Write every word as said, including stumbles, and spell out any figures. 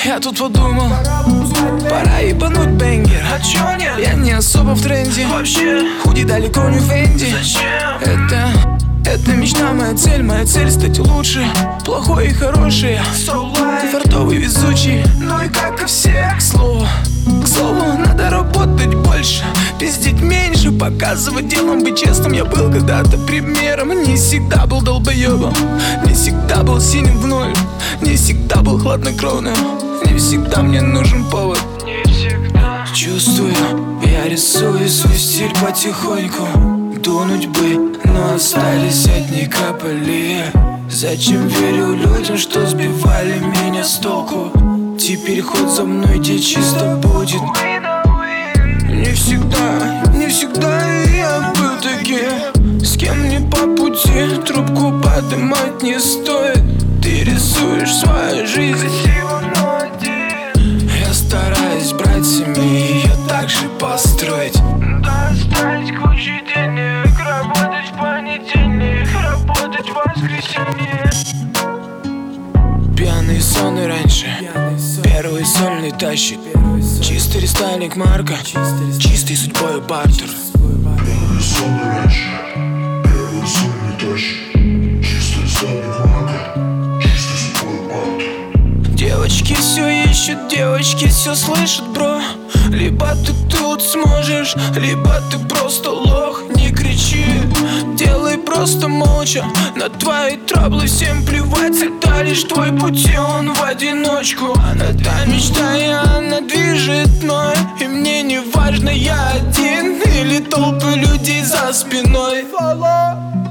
Я тут подумал, пора ебануть бенгер. А чё нет? Я не особо в тренде. Вообще Худи далеко не Фенди. зачем? Это, это мечта, моя цель. Моя цель стать лучше. Плохой и хороший. So Ты light. фартовый, везучий. Ну и как и все. К слову, к слову, надо работать больше, пиздить меньше, показывать делом, быть честным. Я был когда-то примером, не всегда был долбоебом, не всегда был синим в ноль, не всегда был хладнокровным, не всегда мне нужен повод. Не всегда. Чувствую, я рисую свой стиль потихоньку. Дунуть бы, но остались одни капли. Зачем верю людям, что сбивали меня с толку? Теперь ход за мной, где чисто будет. Win a win. Не всегда, не всегда я был таким, с кем не по пути, трубку поднимать не стоит. Ты рисуешь свою жизнь. Красиво, но один. Я стараюсь брать семьи, ее также построить. Достать кучу денег, работать в понедельник, работать в воскресенье. Пьяные соны раньше, первый сольный тащит. Чистый рестайлинг марка, чистый судьбой бартер. Первый сон раньше, первый сон не тащит. Чистый сон мака, чистый свой бат. Девочки все ищут, девочки все слышат, бро. Либо ты тут сможешь, либо ты просто лох. Не кричи, делай просто молча. На твои траблы всем плевать. Это лишь твой путь, и он в одиночку. Она та мечта, и она движет мной. И мне не важно, я один или толпы людей за спиной.